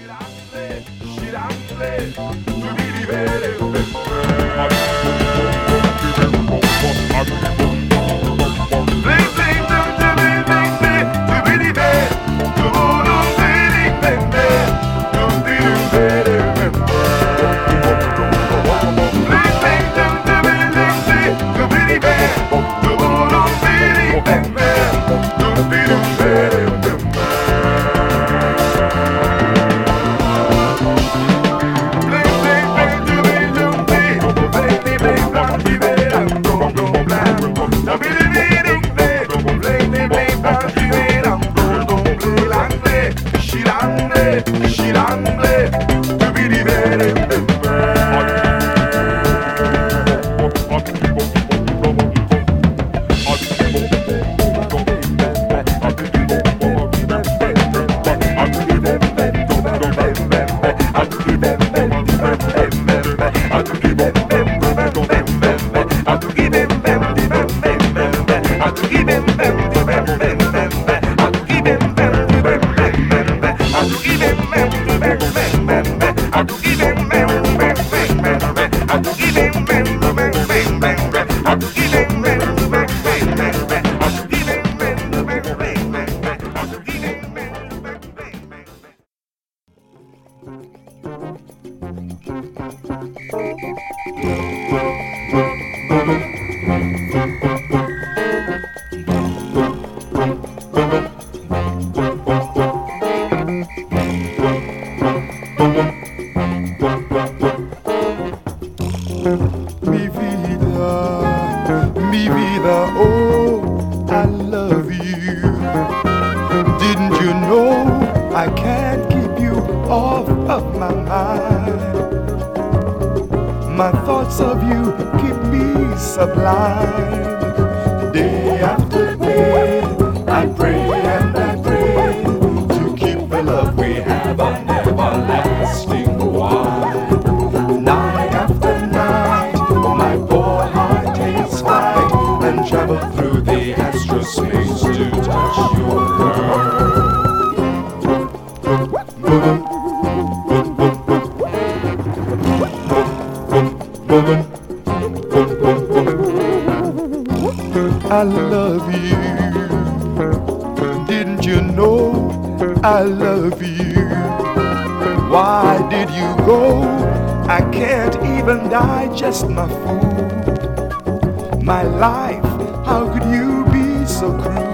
Mi vida, oh, I love you. Didn't you know I can't keep you off of my mind? My thoughts of you keep me sublime. Day after day, I pray and I pray to keep the love we have an everlasting one. Night after night, my poor heart takes flight and travel through the astral space to touch your world. I love you. Didn't you know I love you? Why did you go? I can't even digest my food. My life, how could you be so cruel?